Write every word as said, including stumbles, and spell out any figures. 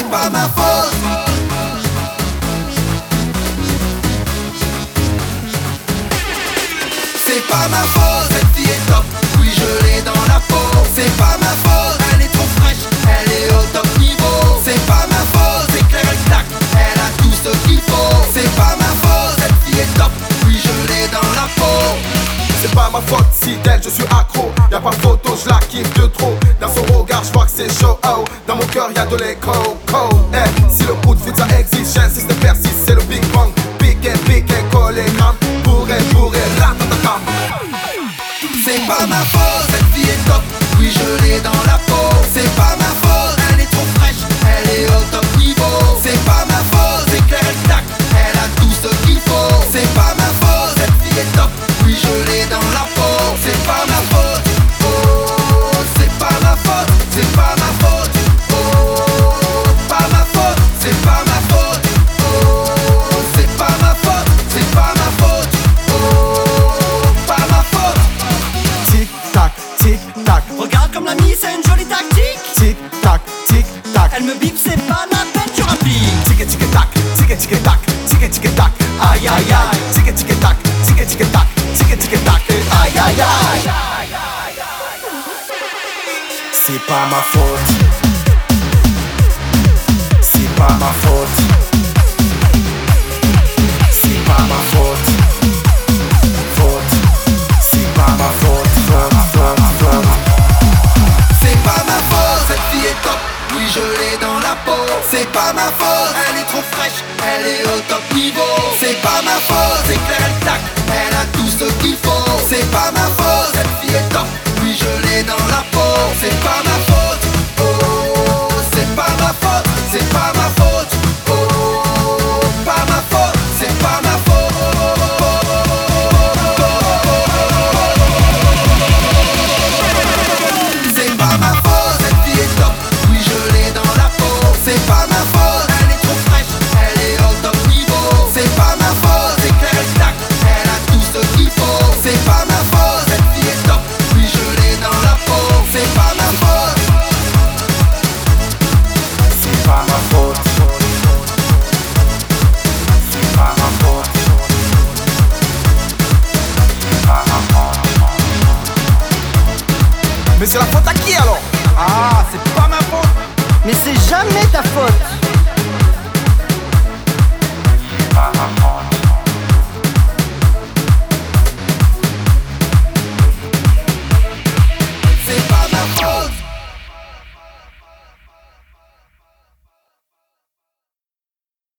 c'est pas ma faute. C'est pas ma faute, cette fille est top, oui je l'ai dans la peau. C'est pas ma faute, elle est trop fraîche, elle est au top niveau. C'est pas ma faute, c'est clair elle claque, elle a tout ce qu'il faut. C'est pas ma faute, cette fille est top, oui je l'ai dans la peau. C'est pas ma faute si d'elle je suis accro. Y'a pas photo, je la kiffe de trop. Dans son regard je vois que c'est chaud oh. Dans mon cœur y'a de l'écho oh. Eh, si le coup de foot ça existe, j'insiste et persiste, c'est le Big Bang. Piqué, piqué, collé, gramme. Bourré, bourré, ratatatam. C'est pas ma faute, cette fille est top, oui je l'ai dans la peau. C'est pas ma faute, elle est trop fraîche, elle est au top niveau. C'est pas ma faute, c'est clair elle claque, elle a tout ce qu'il faut. C'est pas ma faute, cette fille est top, oui je l'ai dans la peau. C'est pas ma faute, oh, c'est pas ma faute, c'est pas ma faute, oh, pas ma faute, c'est pas ma faute, oh, c'est pas ma faute, c'est pas ma faute, oh, pas ma faute. Tic tac, tic tac, Regarde comme l'ami, c'est une jolie tactique. tic tac, tic tac. Elle me bip, c'est pas la peine, tu rappliques. Tic tic tac, tic tic tac, tic tic tac. Aïe aïe aïe, tic tic tac, tic tic tac, tic tic tac. Aïe aïe aïe. C'est pas ma faute. C'est pas ma faute. C'est pas ma faute. Faute. C'est pas ma faute. Faute, faute, faute. C'est pas ma faute, cette fille est top, oui je l'ai dans la peau. C'est pas ma faute, elle est trop fraîche, elle est au top niveau. C'est pas ma faute, c'est clair elle claque, elle a tout ce qu'il faut. C'est pas ma faute, cette fille est top, oui je l'ai dans la peau. C'est pas ma faute, oh, c'est pas ma faute, c'est pas ma faute, oh, pas ma faute, c'est pas ma faute. C'est pas ma faute, cette fille est top, oui je l'ai dans la peau. C'est pas ma faute, elle est trop fraîche, elle est au top niveau. C'est pas ma faute, c'est clair elle claque, elle a tout ce qu'il faut. C'est pas ma faute, cette fille est top, oui je l'ai dans la peau. C'est pas ma faute, C'est pas ma faute. C'est pas ma faute. C'est pas ma faute. Mais c'est la faute à qui alors? Ah, c'est pas ma faute. Mais c'est jamais ta faute.